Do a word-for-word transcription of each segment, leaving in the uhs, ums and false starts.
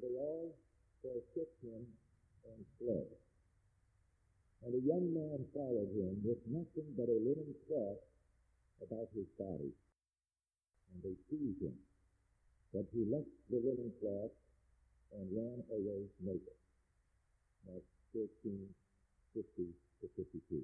they all forsook him and fled. And a young man followed him with nothing but a linen cloth about his body. And they seized him. But he left the linen cloth and ran away naked. Mark thirteen, fifty to fifty-two.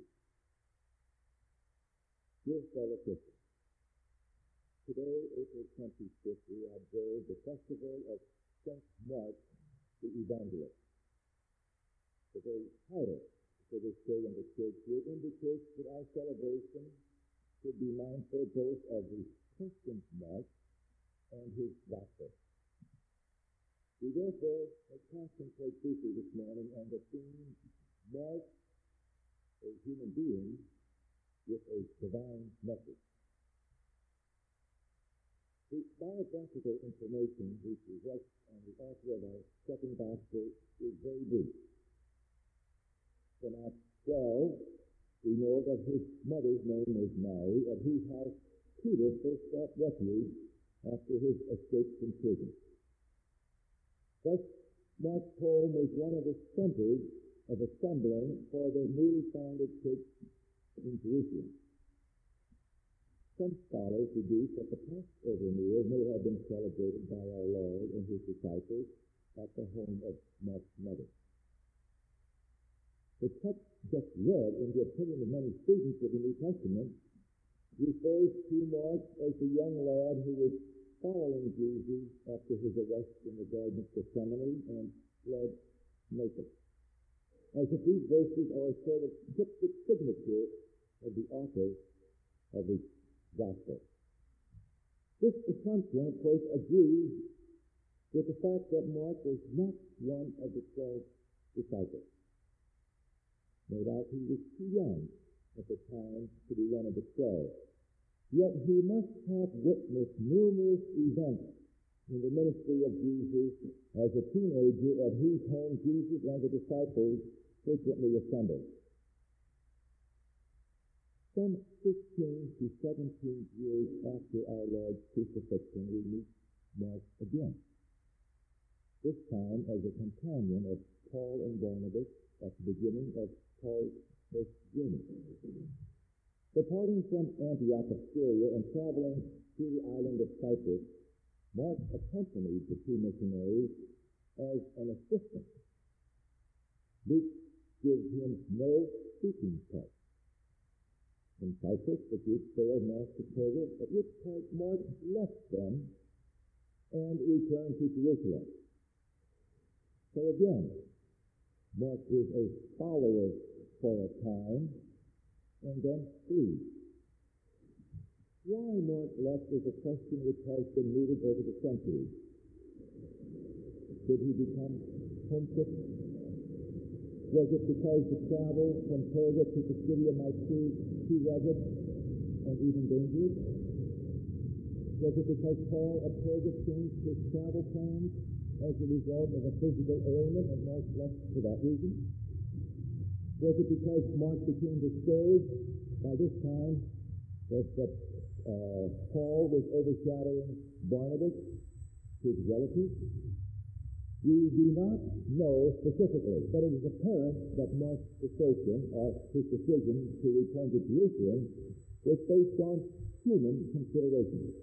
Dear fellow Christians, today, April twenty-fifth, we observe the festival of Saint Mark the Evangelist. The very title for this day in the church here indicates that our celebration should be mindful both of the Christian Mark and his gospel. We therefore may concentrate briefly this morning on the theme, Mark, a human being with a divine message. The biographical information we possess on the author of our second gospel is very brief. From Acts twelve, we know that his mother's name was Mary, at whose house Peter first sought refuge after his escape from prison. Thus, Mark's home was one of the centers of assembling for the newly founded church in Jerusalem. Some scholars deduce that the Passover meal may have been celebrated by our Lord and his disciples at the home of Mark's mother. The text just read in the opinion of many students of the New Testament refers to Mark as the young lad who was following Jesus after his arrest in the Garden of Gethsemane and fled naked. As if these verses are a sort of cryptic signature of the author of the Gospel. This assumption, of course, agrees with the fact that Mark was not one of the twelve disciples. No doubt he was too young at the time to be one of the twelve. Yet he must have witnessed numerous events in the ministry of Jesus as a teenager at whose home Jesus and the disciples frequently assembled. Some fifteen to seventeen years after our Lord's crucifixion, we meet Mark again. This time as a companion of Paul and Barnabas at the beginning of Paul's first journey. Departing from Antioch of Syria and traveling through the island of Cyprus, Mark accompanied the two missionaries as an assistant. Luke gives him no speaking part. In Cyprus, the group sailed north to Perga, at which point Mark left them and returned to Jerusalem. So again, Mark is a follower for a time, and then flees. Why Mark left is a question which has been mooted over the centuries. Did he become homesick? Was it because the travel from Perga to Pisidia might prove too rugged and even dangerous? Was it because Paul at Perga changed his travel plans as a result of a physical ailment and Mark left for that reason? Was it because Mark became discouraged by this time that, that uh, Paul was overshadowing Barnabas, his relative? We do not know specifically, but it is apparent that Mark's assertion, or his decision to return to Jerusalem, was based on human considerations.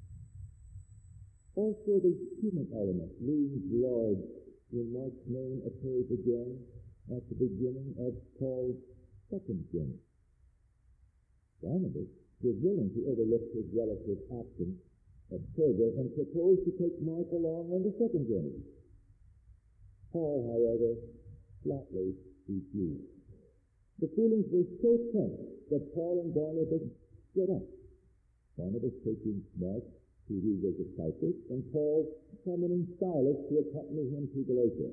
Also, the human element looms large when Mark's name occurs again at the beginning of Paul's second journey. Barnabas was willing to overlook his relative's absence at Perga and proposed to take Mark along on the second journey. Paul, however, flatly refused. The feelings were so tense that Paul and Barnabas split up. Barnabas taking Mark to revisit Cyprus, and Paul summoning Silas to accompany him to Galatia.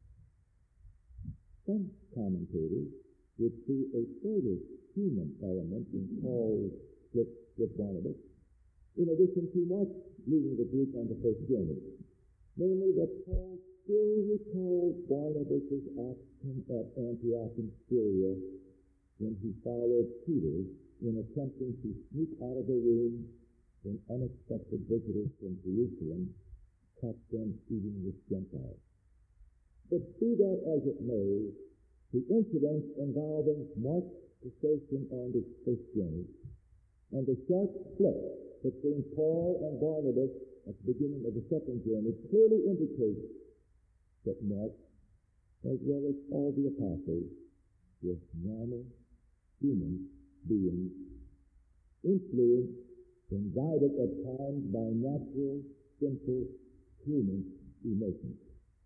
Some commentators would see a further human element in Paul's split with Barnabas, in addition to Mark leaving the group on the first journey, namely that Paul still recalled Barnabas' action at Antioch in Syria when he followed Peter in attempting to sneak out of the room when unexpected visitors from Jerusalem caught them eating with Gentiles. But be that as it may, the incident involving Mark's assertion on this first journey and the sharp split between Paul and Barnabas at the beginning of the second journey clearly indicates that Mark, as well as all the apostles, were normal human beings, influenced and guided at times by natural, simple human emotions.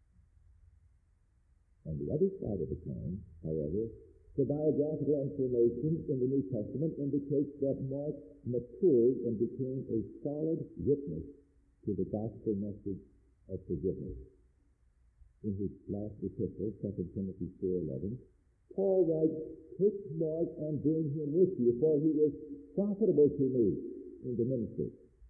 On the other side of the coin, however, the biographical information in the New Testament indicates that Mark matured and became a solid witness to the gospel message of forgiveness. In his last epistle, Second Timothy four eleven, Paul writes, "Take Mark and bring him with you, for he is profitable to me in the ministry."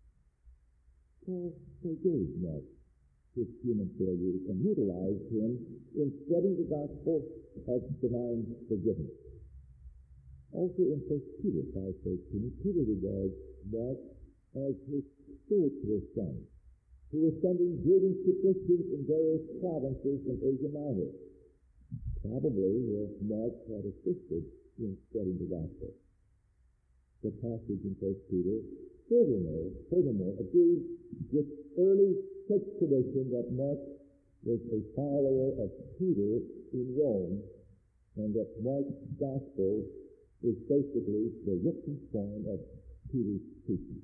Paul forgave Mark his human failures and utilized him in spreading the gospel of divine forgiveness. Also in First Peter five thirteen, Peter regards Mark as his spiritual son, who was sending greetings to Christians in various provinces in Asia Minor, probably where Mark had assisted in spreading the gospel. The passage in First Peter furthermore, furthermore agrees with early church tradition that Mark was a follower of Peter in Rome, and that Mark's gospel is basically the written form of Peter's teaching.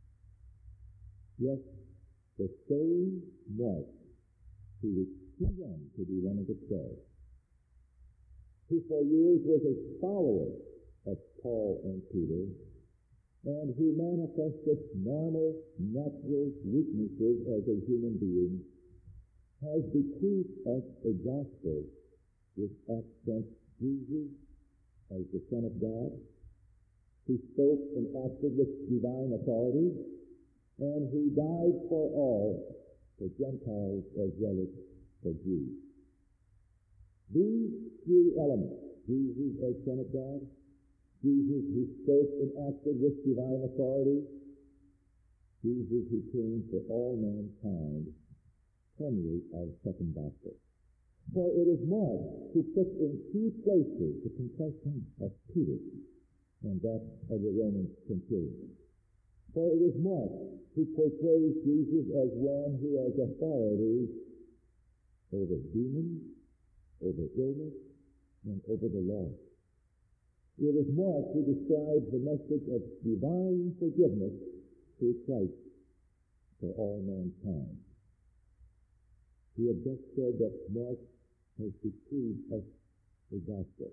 Yes, the same Mark, who was too young to be one of the twelve, who for years was a follower of Paul and Peter, and who manifested normal, natural weaknesses as a human being, has bequeathed us a gospel which accents Jesus as the Son of God, who spoke and acted with divine authority, and who died for all, for Gentiles as well as for Jews. These three elements, Jesus as Son of God, Jesus who spoke and acted with divine authority, Jesus who came for all mankind, permeate our second gospel. For it is Mark who puts in two places the confession of Peter and that of the Roman centurion. For it is Mark who portrays Jesus as one who has authority over demons, over illness, and over the law. It is Mark who describes the message of divine forgiveness through Christ for all mankind. We have just said that Mark has bequeathed us the gospel.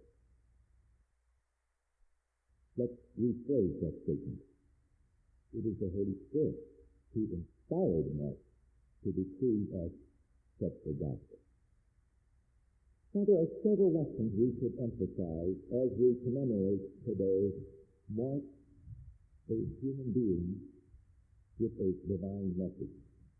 Let's rephrase that statement. It is the Holy Spirit who inspired Mark to bequeath us such the gospel. Now, there are several lessons we should emphasize as we commemorate today Mark, a human being with a divine message.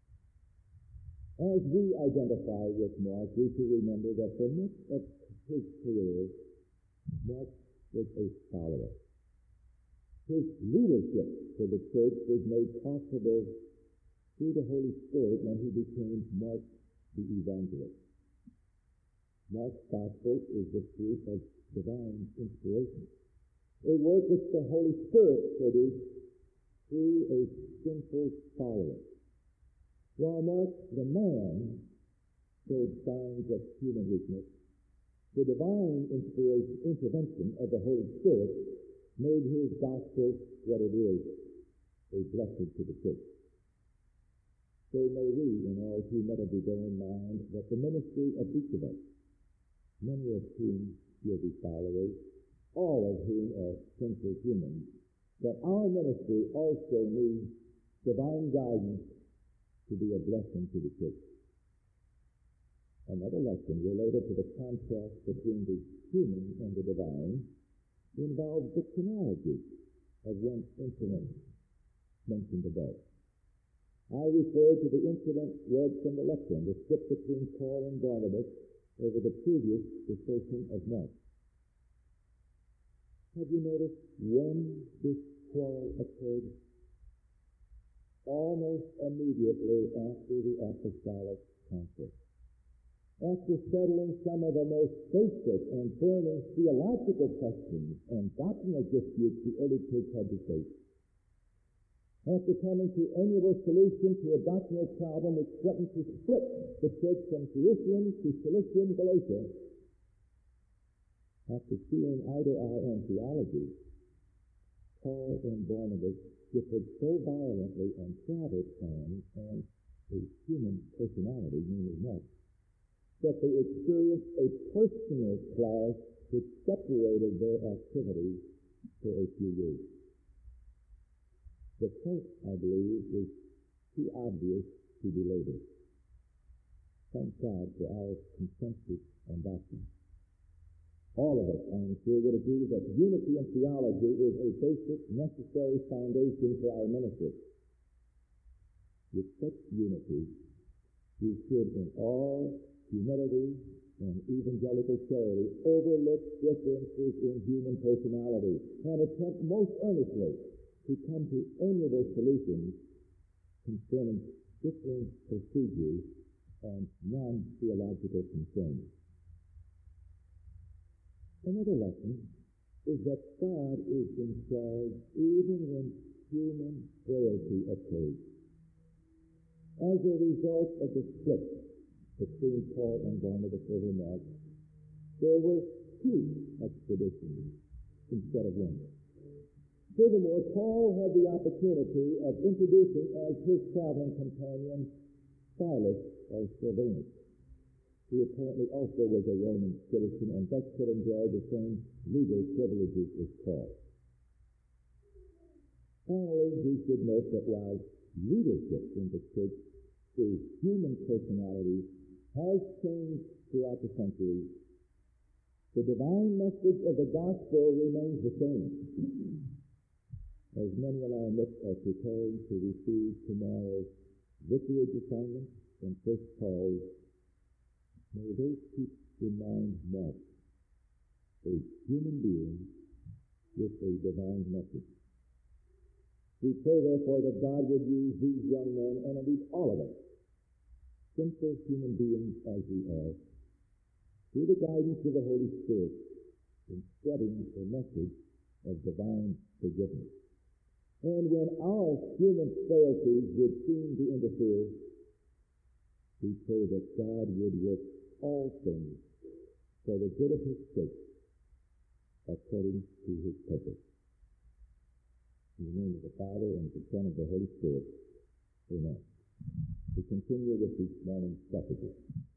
As we identify with Mark, we should remember that for much of his career, Mark was a follower. His leadership for the church was made possible through the Holy Spirit when he became Mark the evangelist. Mark's gospel is the fruit of divine inspiration, a work which the Holy Spirit produced through a sinful follower. While Mark, the man, showed signs of human weakness, the divine inspiration, intervention of the Holy Spirit made his gospel what it is, a blessing to the church. So may we, in all humility, bear in mind that the ministry of each of us, many of whom will be followers, all of whom are sinful humans, that our ministry also needs divine guidance to be a blessing to the church. Another lesson related to the contrast between the human and the divine involves the chronology of one incident mentioned above. I refer to the incident read from the lectern, the skip between Paul and Barnabas over the previous assertion of Mark. Have you noticed when this quarrel occurred? almost immediately after the Apostolic Council. After settling some of the most basic and burning theological questions and doctrinal disputes the early church had to face, after coming to amiable solution to a doctrinal problem which threatened to split the church from Jerusalem to Cilicia and Galatia, after seeing eye to eye on theology, Paul and Barnabas differed so violently on travel plans and a human personality, namely Mark, that they experienced a personal clash which separated their activities for a few years. The point, I believe, is too obvious to belabor. Thank God for our consensus on doctrine. All of us, I am sure, would agree that unity in theology is a basic, necessary foundation for our ministry. With such unity, we should, in all humility and evangelical charity, overlook differences in human personality and attempt most earnestly to come to amiable solutions concerning differing procedures and non-theological concerns. Another lesson is that God is in charge even when human frailty occurs. As a result of the split between Paul and Barnabas over Mark, there were two expeditions instead of one. Furthermore, Paul had the opportunity of introducing as his traveling companion Silas of Silvanus, who apparently also was a Roman citizen and thus could enjoy the same legal privileges as Paul. Finally, we should note that while leadership in the church through human personalities has changed throughout the centuries, the divine message of the gospel remains the same. As many in our midst are preparing to receive tomorrow's vicarage assignment from First Paul's, may they keep in mind Mark, a human being with a divine message. We pray, therefore, that God would use these young men, and indeed all of us, simple human beings as we are, through the guidance of the Holy Spirit, in spreading the message of divine forgiveness. And when our human frailties would seem to interfere, we pray that God would work all things for the good of His church, according to His purpose. In the name of the Father, and of the Son, and of the Holy Spirit. Amen. We continue with this morning's messages.